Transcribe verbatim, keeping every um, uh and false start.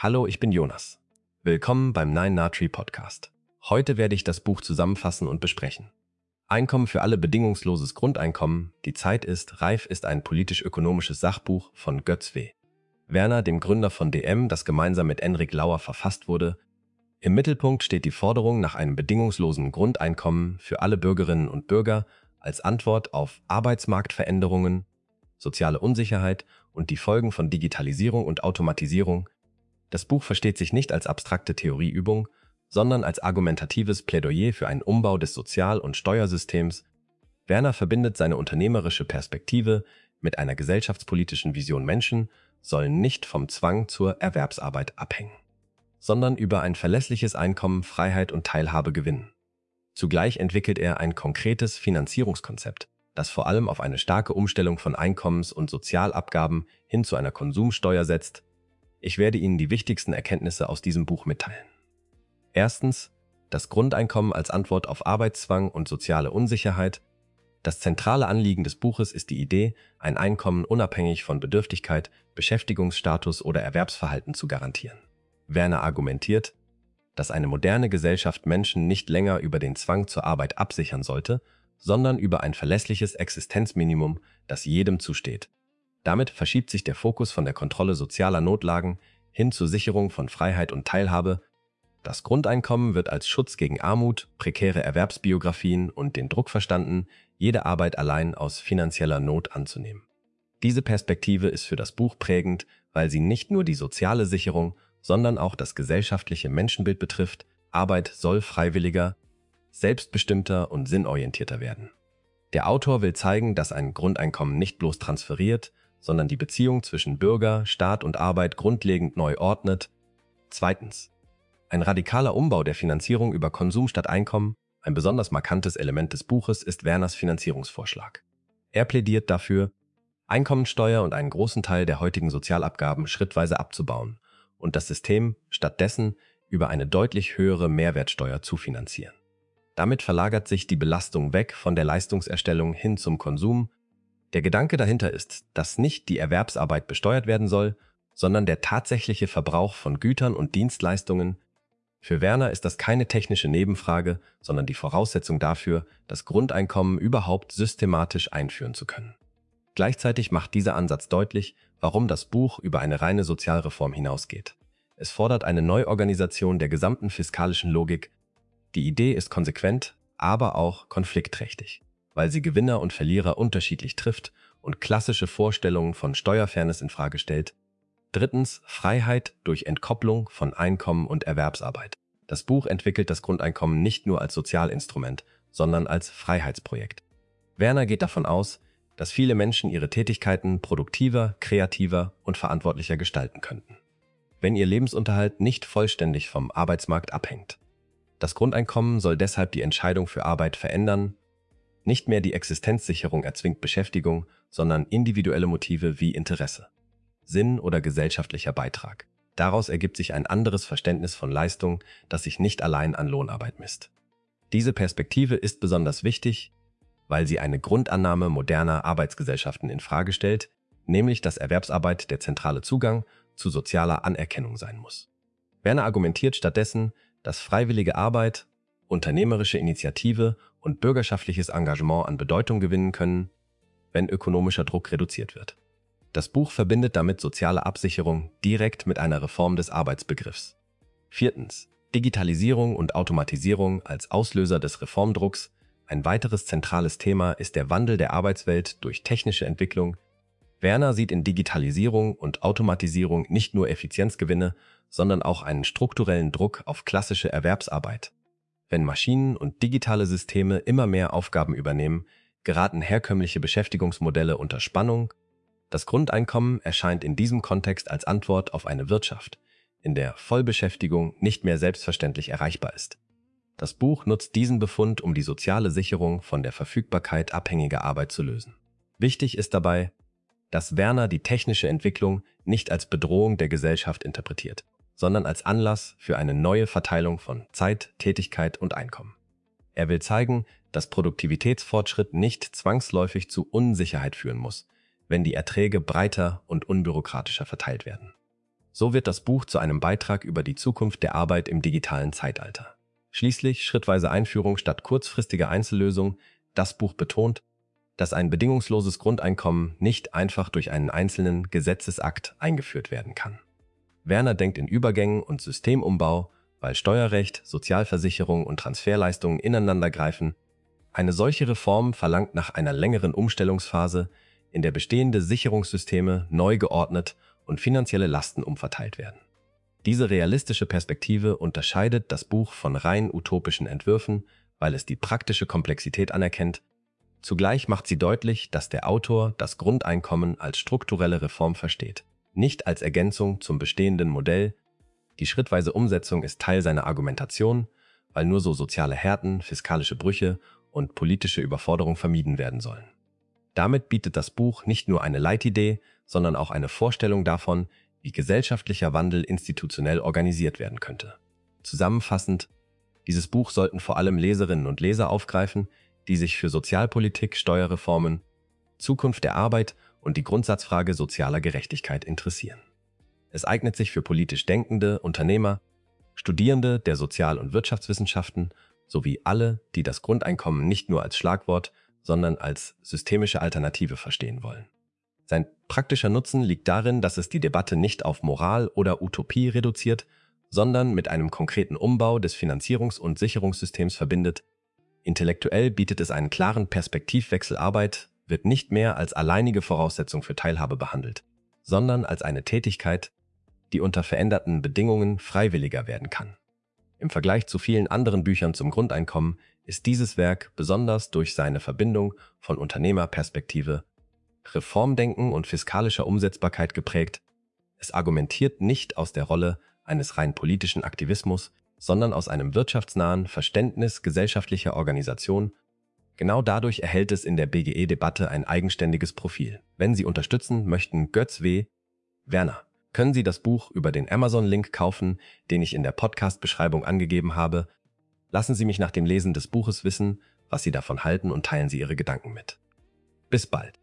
Hallo, ich bin Jonas. Willkommen beim Nine Na Tree Podcast. Heute werde ich das Buch zusammenfassen und besprechen. Einkommen für alle, bedingungsloses Grundeinkommen, die Zeit ist reif ist ein politisch-ökonomisches Sachbuch von Götz W. Werner, dem Gründer von D M, das gemeinsam mit Enrik Lauer verfasst wurde. Im Mittelpunkt steht die Forderung nach einem bedingungslosen Grundeinkommen für alle Bürgerinnen und Bürger als Antwort auf Arbeitsmarktveränderungen, soziale Unsicherheit und die Folgen von Digitalisierung und Automatisierung. Das Buch versteht sich nicht als abstrakte Theorieübung, sondern als argumentatives Plädoyer für einen Umbau des Sozial- und Steuersystems. Werner verbindet seine unternehmerische Perspektive mit einer gesellschaftspolitischen Vision. Menschen sollen nicht vom Zwang zur Erwerbsarbeit abhängen, sondern über ein verlässliches Einkommen Freiheit und Teilhabe gewinnen. Zugleich entwickelt er ein konkretes Finanzierungskonzept, das vor allem auf eine starke Umstellung von Einkommens- und Sozialabgaben hin zu einer Konsumsteuer setzt. Ich werde Ihnen die wichtigsten Erkenntnisse aus diesem Buch mitteilen. Erstens, das Grundeinkommen als Antwort auf Arbeitszwang und soziale Unsicherheit. Das zentrale Anliegen des Buches ist die Idee, ein Einkommen unabhängig von Bedürftigkeit, Beschäftigungsstatus oder Erwerbsverhalten zu garantieren. Werner argumentiert, dass eine moderne Gesellschaft Menschen nicht länger über den Zwang zur Arbeit absichern sollte, sondern über ein verlässliches Existenzminimum, das jedem zusteht. Damit verschiebt sich der Fokus von der Kontrolle sozialer Notlagen hin zur Sicherung von Freiheit und Teilhabe. Das Grundeinkommen wird als Schutz gegen Armut, prekäre Erwerbsbiografien und den Druck verstanden, jede Arbeit allein aus finanzieller Not anzunehmen. Diese Perspektive ist für das Buch prägend, weil sie nicht nur die soziale Sicherung, sondern auch das gesellschaftliche Menschenbild betrifft. Arbeit soll freiwilliger, selbstbestimmter und sinnorientierter werden. Der Autor will zeigen, dass ein Grundeinkommen nicht bloß transferiert, sondern die Beziehung zwischen Bürger, Staat und Arbeit grundlegend neu ordnet. Zweitens. Ein radikaler Umbau der Finanzierung über Konsum statt Einkommen. Ein besonders markantes Element des Buches ist Werners Finanzierungsvorschlag. Er plädiert dafür, Einkommensteuer und einen großen Teil der heutigen Sozialabgaben schrittweise abzubauen und das System stattdessen über eine deutlich höhere Mehrwertsteuer zu finanzieren. Damit verlagert sich die Belastung weg von der Leistungserstellung hin zum Konsum. Der Gedanke dahinter ist, dass nicht die Erwerbsarbeit besteuert werden soll, sondern der tatsächliche Verbrauch von Gütern und Dienstleistungen. Für Werner ist das keine technische Nebenfrage, sondern die Voraussetzung dafür, das Grundeinkommen überhaupt systematisch einführen zu können. Gleichzeitig macht dieser Ansatz deutlich, warum das Buch über eine reine Sozialreform hinausgeht. Es fordert eine Neuorganisation der gesamten fiskalischen Logik. Die Idee ist konsequent, aber auch konfliktträchtig, weil sie Gewinner und Verlierer unterschiedlich trifft und klassische Vorstellungen von Steuerfairness infrage stellt. Drittens, Freiheit durch Entkopplung von Einkommen und Erwerbsarbeit. Das Buch entwickelt das Grundeinkommen nicht nur als Sozialinstrument, sondern als Freiheitsprojekt. Werner geht davon aus, dass viele Menschen ihre Tätigkeiten produktiver, kreativer und verantwortlicher gestalten könnten, wenn ihr Lebensunterhalt nicht vollständig vom Arbeitsmarkt abhängt. Das Grundeinkommen soll deshalb die Entscheidung für Arbeit verändern. Nicht mehr die Existenzsicherung erzwingt Beschäftigung, sondern individuelle Motive wie Interesse, Sinn oder gesellschaftlicher Beitrag. Daraus ergibt sich ein anderes Verständnis von Leistung, das sich nicht allein an Lohnarbeit misst. Diese Perspektive ist besonders wichtig, weil sie eine Grundannahme moderner Arbeitsgesellschaften infrage stellt, nämlich dass Erwerbsarbeit der zentrale Zugang zu sozialer Anerkennung sein muss. Werner argumentiert stattdessen, dass freiwillige Arbeit, unternehmerische Initiative und bürgerschaftliches Engagement an Bedeutung gewinnen können, wenn ökonomischer Druck reduziert wird. Das Buch verbindet damit soziale Absicherung direkt mit einer Reform des Arbeitsbegriffs. Viertens. Digitalisierung und Automatisierung als Auslöser des Reformdrucks. Ein weiteres zentrales Thema ist der Wandel der Arbeitswelt durch technische Entwicklung. Werner sieht in Digitalisierung und Automatisierung nicht nur Effizienzgewinne, sondern auch einen strukturellen Druck auf klassische Erwerbsarbeit. Wenn Maschinen und digitale Systeme immer mehr Aufgaben übernehmen, geraten herkömmliche Beschäftigungsmodelle unter Spannung. Das Grundeinkommen erscheint in diesem Kontext als Antwort auf eine Wirtschaft, in der Vollbeschäftigung nicht mehr selbstverständlich erreichbar ist. Das Buch nutzt diesen Befund, um die soziale Sicherung von der Verfügbarkeit abhängiger Arbeit zu lösen. Wichtig ist dabei, dass Werner die technische Entwicklung nicht als Bedrohung der Gesellschaft interpretiert, sondern als Anlass für eine neue Verteilung von Zeit, Tätigkeit und Einkommen. Er will zeigen, dass Produktivitätsfortschritt nicht zwangsläufig zu Unsicherheit führen muss, wenn die Erträge breiter und unbürokratischer verteilt werden. So wird das Buch zu einem Beitrag über die Zukunft der Arbeit im digitalen Zeitalter. Schließlich schrittweise Einführung statt kurzfristiger Einzellösung. Das Buch betont, dass ein bedingungsloses Grundeinkommen nicht einfach durch einen einzelnen Gesetzesakt eingeführt werden kann. Werner denkt in Übergängen und Systemumbau, weil Steuerrecht, Sozialversicherung und Transferleistungen ineinandergreifen. Eine solche Reform verlangt nach einer längeren Umstellungsphase, in der bestehende Sicherungssysteme neu geordnet und finanzielle Lasten umverteilt werden. Diese realistische Perspektive unterscheidet das Buch von rein utopischen Entwürfen, weil es die praktische Komplexität anerkennt. Zugleich macht sie deutlich, dass der Autor das Grundeinkommen als strukturelle Reform versteht, nicht als Ergänzung zum bestehenden Modell. Die schrittweise Umsetzung ist Teil seiner Argumentation, weil nur so soziale Härten, fiskalische Brüche und politische Überforderung vermieden werden sollen. Damit bietet das Buch nicht nur eine Leitidee, sondern auch eine Vorstellung davon, wie gesellschaftlicher Wandel institutionell organisiert werden könnte. Zusammenfassend, dieses Buch sollten vor allem Leserinnen und Leser aufgreifen, die sich für Sozialpolitik, Steuerreformen, Zukunft der Arbeit und die Grundsatzfrage sozialer Gerechtigkeit interessieren. Es eignet sich für politisch denkende Unternehmer, Studierende der Sozial- und Wirtschaftswissenschaften sowie alle, die das Grundeinkommen nicht nur als Schlagwort, sondern als systemische Alternative verstehen wollen. Sein praktischer Nutzen liegt darin, dass es die Debatte nicht auf Moral oder Utopie reduziert, sondern mit einem konkreten Umbau des Finanzierungs- und Sicherungssystems verbindet. Intellektuell bietet es einen klaren Perspektivwechsel. Arbeit wird nicht mehr als alleinige Voraussetzung für Teilhabe behandelt, sondern als eine Tätigkeit, die unter veränderten Bedingungen freiwilliger werden kann. Im Vergleich zu vielen anderen Büchern zum Grundeinkommen ist dieses Werk besonders durch seine Verbindung von Unternehmerperspektive, Reformdenken und fiskalischer Umsetzbarkeit geprägt. Es argumentiert nicht aus der Rolle eines rein politischen Aktivismus, sondern aus einem wirtschaftsnahen Verständnis gesellschaftlicher Organisation. Genau dadurch erhält es in der B G E-Debatte ein eigenständiges Profil. Wenn Sie unterstützen möchten, Götz W. Werner, können Sie das Buch über den Amazon-Link kaufen, den ich in der Podcast-Beschreibung angegeben habe. Lassen Sie mich nach dem Lesen des Buches wissen, was Sie davon halten und teilen Sie Ihre Gedanken mit. Bis bald.